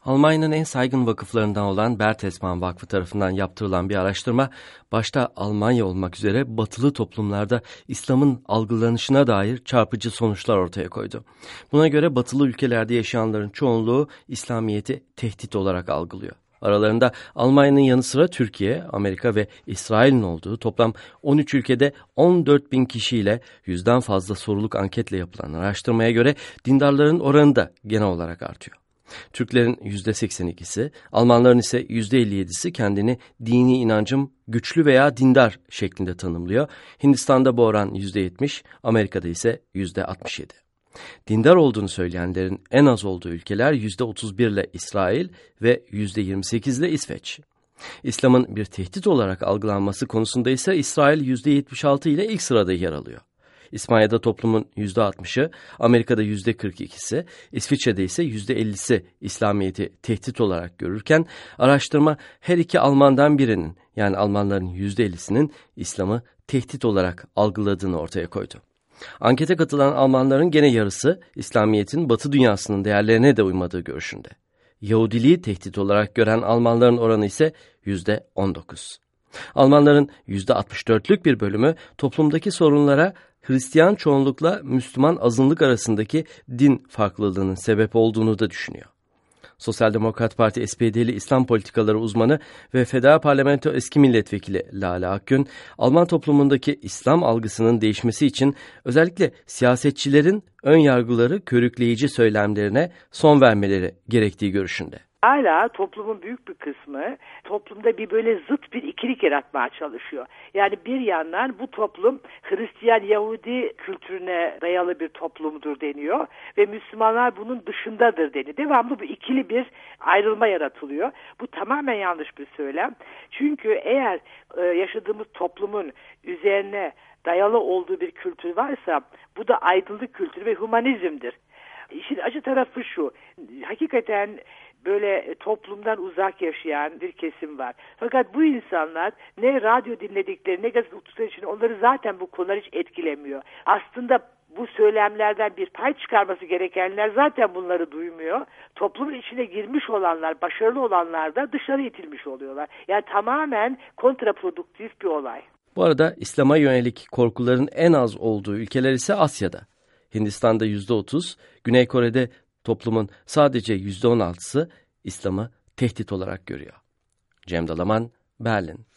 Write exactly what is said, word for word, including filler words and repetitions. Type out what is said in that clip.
Almanya'nın en saygın vakıflarından olan Bertelsmann Vakfı tarafından yaptırılan bir araştırma, başta Almanya olmak üzere batılı toplumlarda İslam'ın algılanışına dair çarpıcı sonuçlar ortaya koydu. Buna göre batılı ülkelerde yaşayanların çoğunluğu İslamiyet'i tehdit olarak algılıyor. Aralarında Almanya'nın yanı sıra Türkiye, Amerika ve İsrail'in olduğu toplam on üç ülkede on dört bin kişiyle yüzden fazla soruluk anketle yapılan araştırmaya göre dindarların oranı da genel olarak artıyor. Türklerin yüzde seksen ikisi, Almanların ise yüzde elli yedisi kendini dini inancım güçlü veya dindar şeklinde tanımlıyor. Hindistan'da bu oran yüzde yetmiş, Amerika'da ise yüzde altmış yedi. Dindar olduğunu söyleyenlerin en az olduğu ülkeler yüzde otuz bir ile İsrail ve yüzde yirmi sekiz ile İsveç. İslam'ın bir tehdit olarak algılanması konusunda ise İsrail yüzde yetmiş altı ile ilk sırada yer alıyor. İspanya'da toplumun yüzde altmışı, Amerika'da yüzde kırk ikisi, İsviçre'de ise yüzde ellisi İslamiyet'i tehdit olarak görürken, araştırma her iki Almandan birinin, yani Almanların yüzde ellisinin İslam'ı tehdit olarak algıladığını ortaya koydu. Ankete katılan Almanların gene yarısı, İslamiyet'in Batı dünyasının değerlerine de uymadığı görüşünde. Yahudiliği tehdit olarak gören Almanların oranı ise yüzde on dokuz. Almanların yüzde altmış dörtlük bir bölümü toplumdaki sorunlara Hristiyan çoğunlukla Müslüman azınlık arasındaki din farklılığının sebep olduğunu da düşünüyor. Sosyal Demokrat Parti S P D'li İslam politikaları uzmanı ve Federal Parlamento eski milletvekili Lale Akgün, Alman toplumundaki İslam algısının değişmesi için özellikle siyasetçilerin ön yargıları körükleyici söylemlerine son vermeleri gerektiği görüşünde. Hala toplumun büyük bir kısmı toplumda bir böyle zıt bir ikilik yaratmaya çalışıyor. Yani bir yandan bu toplum Hristiyan Yahudi kültürüne dayalı bir toplumdur deniyor ve Müslümanlar bunun dışındadır deniyor. Devamlı bu ikili bir ayrılma yaratılıyor. Bu tamamen yanlış bir söylem. Çünkü eğer e, yaşadığımız toplumun üzerine dayalı olduğu bir kültür varsa bu da aydınlık kültür ve humanizmdir. İşin acı tarafı şu, hakikaten böyle toplumdan uzak yaşayan bir kesim var. Fakat bu insanlar ne radyo dinledikleri ne gazete okudukları için onları zaten bu konular hiç etkilemiyor. Aslında bu söylemlerden bir pay çıkarması gerekenler zaten bunları duymuyor. Toplumun içine girmiş olanlar, başarılı olanlar da dışarı itilmiş oluyorlar. Yani tamamen kontraproduktif bir olay. Bu arada İslam'a yönelik korkuların en az olduğu ülkeler ise Asya'da. Hindistan'da yüzde otuz, Güney Kore'de toplumun sadece yüzde on altısı İslam'ı tehdit olarak görüyor. Cem Dalaman, Berlin.